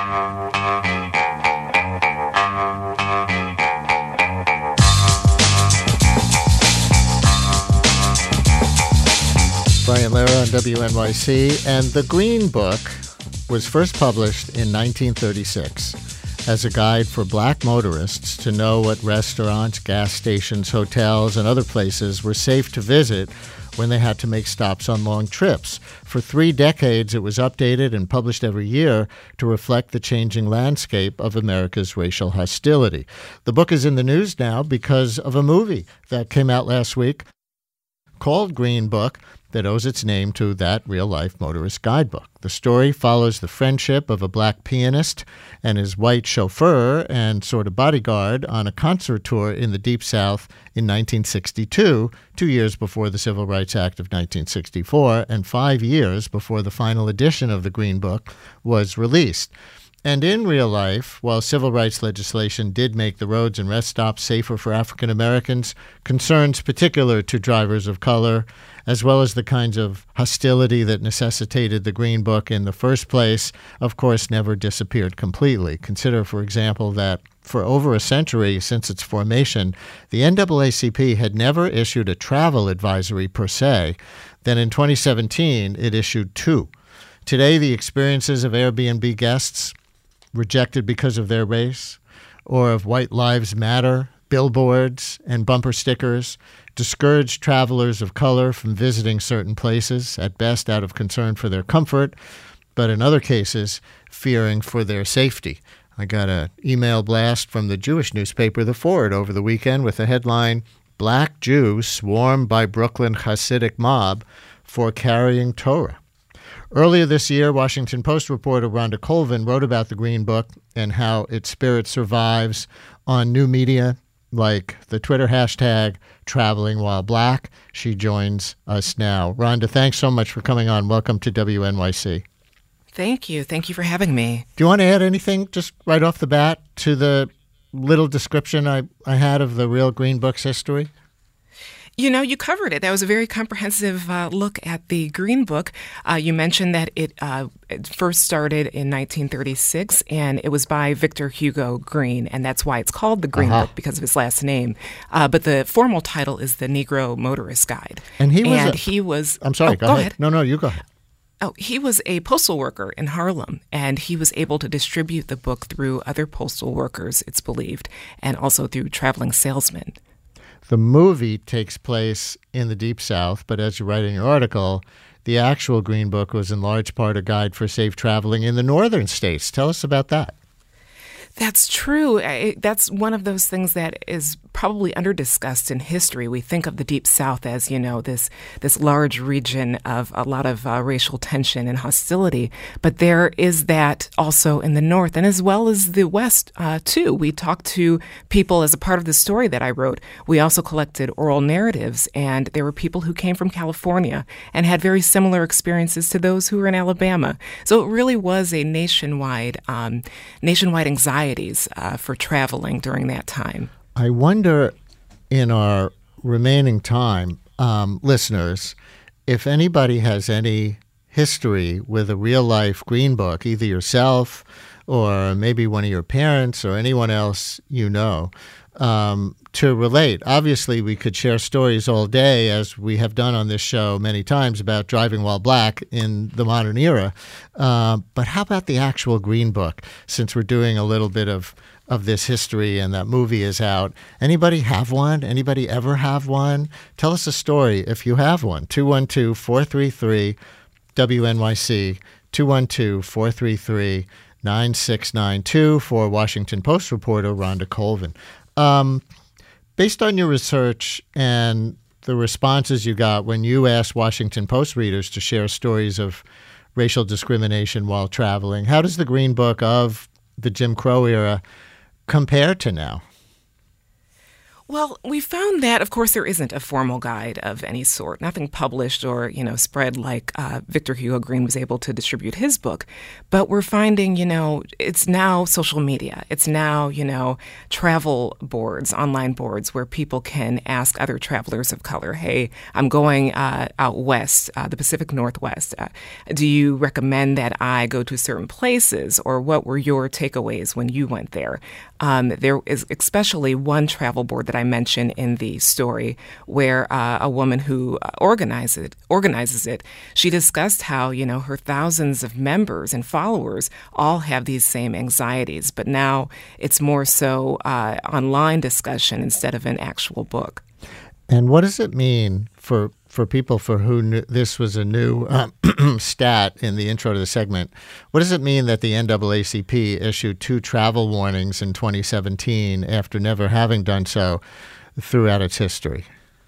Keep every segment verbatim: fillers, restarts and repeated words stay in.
Brian Lehrer on W N Y C, and The Green Book was first published in nineteen thirty-six as a guide for black motorists to know what restaurants, gas stations, hotels, and other places were safe to visit when they had to make stops on long trips. For three decades, it was updated and published every year to reflect the changing landscape of America's racial hostility. The book is in the news now because of a movie that came out last week called Green Book, that owes its name to that real-life motorist guidebook. The story follows the friendship of a black pianist and his white chauffeur and sort of bodyguard on a concert tour in the Deep South in nineteen sixty-two, two years before the Civil Rights Act of nineteen sixty-four, and five years before the final edition of the Green Book was released. And in real life, while civil rights legislation did make the roads and rest stops safer for African Americans, concerns particular to drivers of color, as well as the kinds of hostility that necessitated the Green Book in the first place, of course, never disappeared completely. Consider, for example, that for over a century since its formation, the N double A C P had never issued a travel advisory per se. Then in twenty seventeen, it issued two. Today, the experiences of Airbnb guests rejected because of their race, or of White Lives Matter, billboards, and bumper stickers, discourage travelers of color from visiting certain places, at best out of concern for their comfort, but in other cases, fearing for their safety. I got an email blast from the Jewish newspaper The Ford over the weekend with the headline, "Black Jew Swarmed by Brooklyn Hasidic Mob for Carrying Torah." Earlier this year, Washington Post reporter Rhonda Colvin wrote about the Green Book and how its spirit survives on new media like the Twitter hashtag Traveling While Black. She joins us now. Rhonda, thanks so much for coming on. Welcome to W N Y C. Thank you. Thank you for having me. Do you want to add anything just right off the bat to the little description I, I had of the real Green Book's history? You know, you covered it. That was a very comprehensive uh, look at the Green Book. Uh, you mentioned that it, uh, it first started in nineteen thirty-six, and it was by Victor Hugo Green, and that's why it's called the Green uh-huh. Book, because of his last name. Uh, but the formal title is the Negro Motorist Guide. And he was... And a, he was I'm sorry, oh, go, go ahead. ahead. No, no, you go ahead. Oh, he was a postal worker in Harlem, and he was able to distribute the book through other postal workers, it's believed, and also through traveling salesmen. The movie takes place in the Deep South, but as you write in your article, the actual Green Book was in large part a guide for safe traveling in the northern states. Tell us about that. That's true. I, that's one of those things that is probably under-discussed in history. We think of the Deep South as, you know, this this large region of a lot of uh, racial tension and hostility. But there is that also in the North, and as well as the West, uh, too. We talked to people as a part of the story that I wrote. We also collected oral narratives, and there were people who came from California and had very similar experiences to those who were in Alabama. So it really was a nationwide, um, nationwide anxiety Uh, for traveling during that time. I wonder, in our remaining time, um, listeners, if anybody has any history with a real-life Green Book, either yourself or maybe one of your parents or anyone else you know, um, to relate. Obviously, we could share stories all day, as we have done on this show many times, about driving while black in the modern era. Uh, but how about the actual Green Book, since we're doing a little bit of, of this history and that movie is out? Anybody have one? Anybody ever have one? Tell us a story if you have one. two one two, four three three, W N Y C, two one two, four three three, nine six nine two for Washington Post reporter Rhonda Colvin. Um, based on your research and the responses you got when you asked Washington Post readers to share stories of racial discrimination while traveling, how does the Green Book of the Jim Crow era compare to now? Well, we found that, of course, there isn't a formal guide of any sort, nothing published or, you know, spread like uh, Victor Hugo Green was able to distribute his book. But we're finding, you know, it's now social media. It's now, you know, travel boards, online boards where people can ask other travelers of color, hey, I'm going uh, out west, uh, the Pacific Northwest. Uh, do you recommend that I go to certain places, or what were your takeaways when you went there? Um, there is especially one travel board that I mentioned in the story where uh, a woman who uh, organizes it, organizes it, she discussed how, you know, her thousands of members and followers all have these same anxieties, but now it's more so uh, online discussion instead of an actual book. And what does it mean for for people for who knew, this was a new um, stat in the intro to the segment? What does it mean that the N double A C P issued two travel warnings in twenty seventeen after never having done so throughout its history?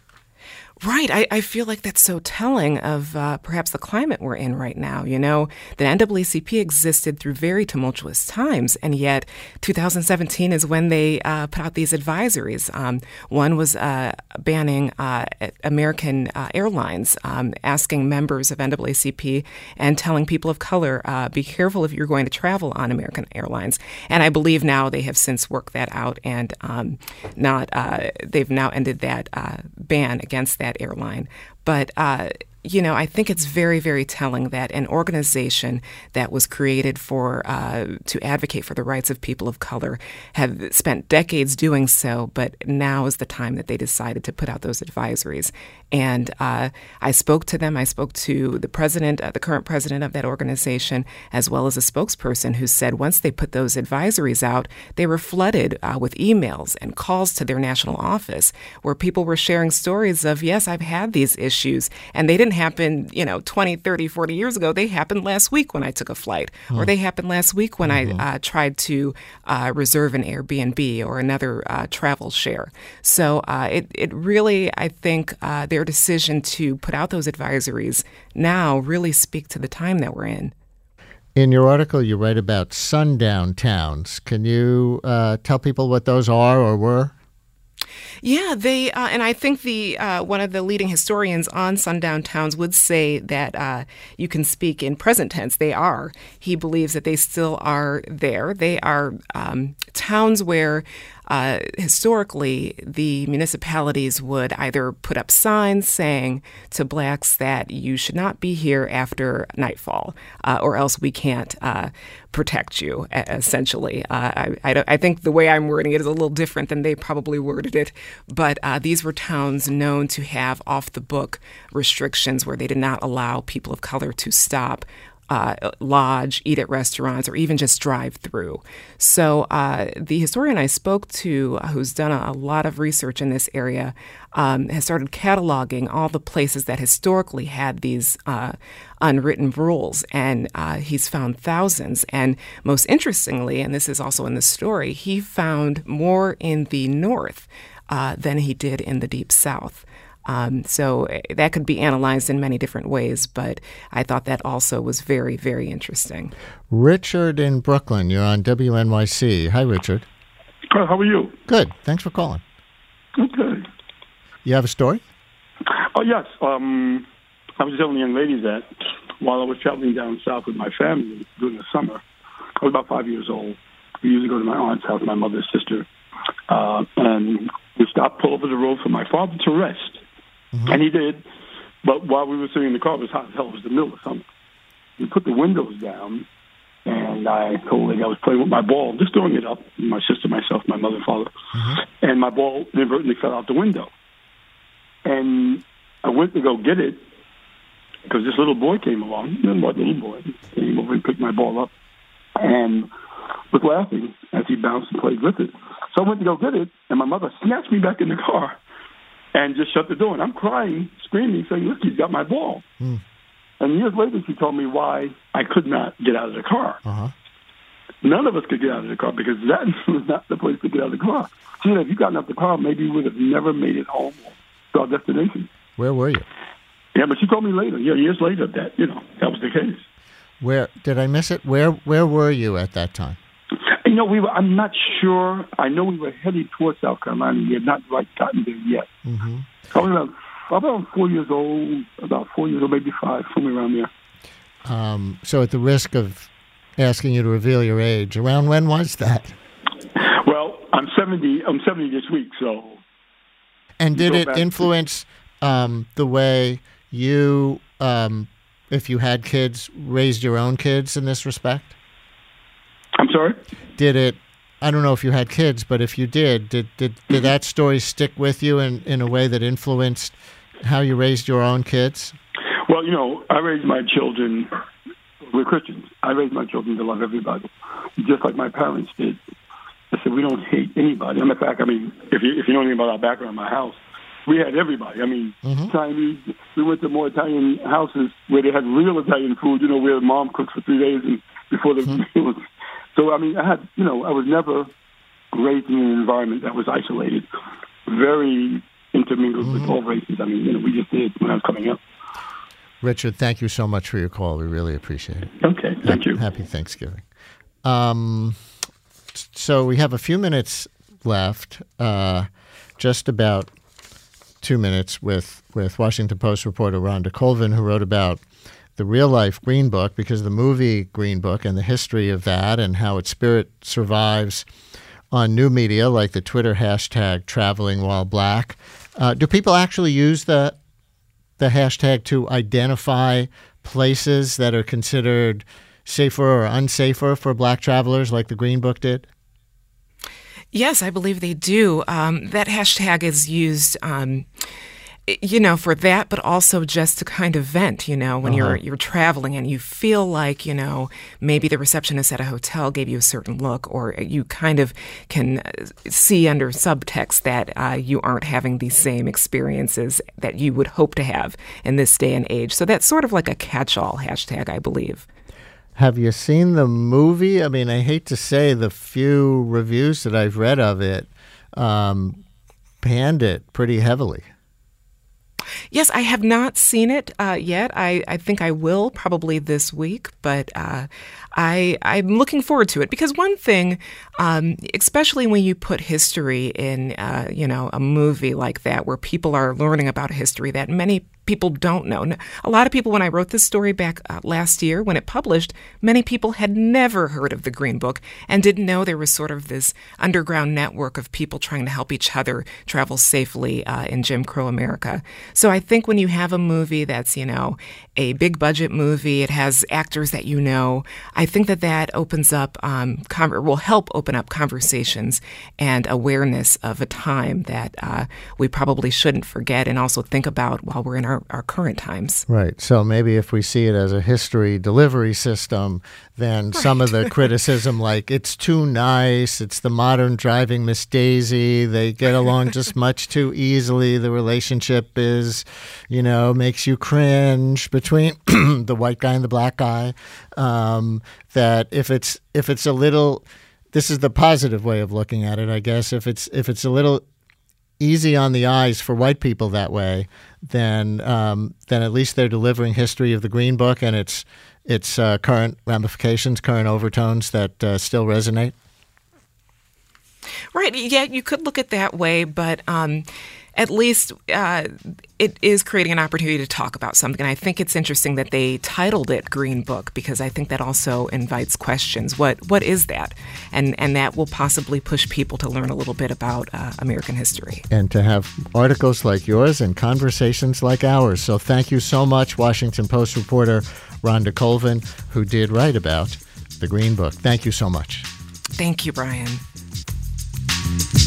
Right. I, I feel like that's so telling of uh, perhaps the climate we're in right now. You know, the N double A C P existed through very tumultuous times, and yet two thousand seventeen is when they uh, put out these advisories. Um, one was uh, banning uh, American uh, Airlines, um, asking members of N double A C P and telling people of color, uh, be careful if you're going to travel on American Airlines. And I believe now they have since worked that out and um, not uh, they've now ended that uh, ban against that airline. But, uh, you know, I think it's very, very telling that an organization that was created for uh, to advocate for the rights of people of color have spent decades doing so, but now is the time that they decided to put out those advisories. And uh, I spoke to them. I spoke to the president, uh, the current president of that organization, as well as a spokesperson who said once they put those advisories out, they were flooded uh, with emails and calls to their national office where people were sharing stories of, yes, I've had these issues, and they didn't happen, you know, twenty, thirty, forty years ago. They happened last week when I took a flight, mm. or they happened last week when mm-hmm. I uh, tried to uh, reserve an Airbnb or another uh, travel share. So uh, it, it really, I think, uh, their decision to put out those advisories now really speak to the time that we're in. In your article, you write about sundown towns. Can you uh, tell people what those are or were? Yeah, they uh, and I think the uh, one of the leading historians on sundown towns would say that uh, you can speak in present tense. They are. He believes that they still are there. They are um, towns where Uh, historically, the municipalities would either put up signs saying to blacks that you should not be here after nightfall, uh, or else we can't uh, protect you, essentially. Uh, I, I, I think the way I'm wording it is a little different than they probably worded it, but uh, these were towns known to have off-the-book restrictions where they did not allow people of color to stop, Uh, lodge, eat at restaurants, or even just drive through. So uh, the historian I spoke to, uh, who's done a, a lot of research in this area, um, has started cataloging all the places that historically had these uh, unwritten rules, and uh, he's found thousands. And most interestingly, and this is also in the story, he found more in the north uh, than he did in the deep south. Um, so that could be analyzed in many different ways, but I thought that also was very, very interesting. Richard in Brooklyn, you're on W N Y C. Hi, Richard. Hi, how are you? Good. Thanks for calling. Okay. You have a story? Oh, yes. Um, I was telling the young ladies that while I was traveling down south with my family during the summer, I was about five years old. We usually go to my aunt's house, my mother's sister, uh, and we stopped, pull over the road for my father to rest. Mm-hmm. And he did, but while we were sitting in the car, it was hot as hell. It was the middle of summer. We put the windows down, and I told her I was playing with my ball, just throwing it up, my sister, myself, my mother, father, mm-hmm. and my ball inadvertently fell out the window. And I went to go get it, because this little boy came along, and what little boy came over and picked my ball up, and was laughing as he bounced and played with it. So I went to go get it, and my mother snatched me back in the car and just shut the door. And I'm crying, screaming, saying, look, he's got my ball. Mm. And years later, she told me why I could not get out of the car. Uh-huh. None of us could get out of the car because that was not the place to get out of the car. She said, if you'd gotten out of the car, maybe you would have never made it home to our destination. Where were you? Yeah, but she told me later, yeah, years later, that, you know, that was the case. Where, did I miss it? Where, where were you at that time? In know, we were. I'm not sure. I know we were headed towards South Carolina. We had not like gotten there yet. Mm-hmm. I was about, about four years old, about four years old, maybe five, somewhere around there. Um, so, at the risk of asking you to reveal your age, around when was that? Well, I'm seventy. I'm seventy this week. So. And did it influence um, the way you, um, if you had kids, raised your own kids in this respect? I'm sorry? Did it, I don't know if you had kids, but if you did, did did, did that story stick with you in, in a way that influenced how you raised your own kids? Well, you know, I raised my children, we're Christians. I raised my children to love everybody, just like my parents did. I said, we don't hate anybody. And in fact, I mean, if you, if you know anything about our background, my house, we had everybody. I mean, mm-hmm. Chinese, we went to more Italian houses where they had real Italian food, you know, where mom cooked for three days and before the mm-hmm. meals. So, I mean, I had, you know, I was never raised in an environment that was isolated, very intermingled mm-hmm. with all races. I mean, you know, we just did when I was coming up. Richard, thank you so much for your call. We really appreciate it. Okay, thank happy, you. Happy Thanksgiving. Um, so we have a few minutes left, uh, just about two minutes with, with Washington Post reporter Rhonda Colvin, who wrote about the real-life Green Book, because the movie Green Book and the history of that and how its spirit survives on new media like the Twitter hashtag Traveling While Black. Uh, do people actually use the the hashtag to identify places that are considered safer or unsafer for Black travelers like the Green Book did? Yes, I believe they do. Um, that hashtag is used um you know, for that, but also just to kind of vent, you know, when uh-huh. you're you're traveling and you feel like, you know, maybe the receptionist at a hotel gave you a certain look, or you kind of can see under subtext that uh, you aren't having these same experiences that you would hope to have in this day and age. So that's sort of like a catch-all hashtag, I believe. Have you seen the movie? I mean, I hate to say the few reviews that I've read of it um, panned it pretty heavily. Yes, I have not seen it uh, yet. I, I think I will probably this week, but uh, I, I'm looking forward to it because one thing, um, especially when you put history in, uh, you know, a movie like that where people are learning about history that many people don't know. A lot of people, when I wrote this story back uh, last year, when it published, many people had never heard of the Green Book and didn't know there was sort of this underground network of people trying to help each other travel safely uh, in Jim Crow America. So I think when you have a movie that's, you know, a big budget movie, it has actors that you know, I think that that opens up, um, con- will help open up conversations and awareness of a time that uh, we probably shouldn't forget and also think about while we're in our our current times. Right. So maybe if we see it as a history delivery system, then right. some of the criticism like it's too nice, it's the modern driving Miss Daisy, they get along just much too easily, the relationship is, you know, makes you cringe between the white guy and the black guy, um, that if it's if it's a little, this is the positive way of looking at it, I guess, if it's if it's a little easy on the eyes for white people that way, then um, then at least they're delivering history of the Green Book and its its uh, current ramifications, current overtones that uh, still resonate. Right. Yeah, you could look at that way, but um, at least uh, it is creating an opportunity to talk about something. And I think it's interesting that they titled it Green Book because I think that also invites questions. What what is that? And and that will possibly push people to learn a little bit about uh, American history. And to have articles like yours and conversations like ours. So thank you so much, Washington Post reporter Rhonda Colvin, who did write about the Green Book. Thank you so much. Thank you, Brian.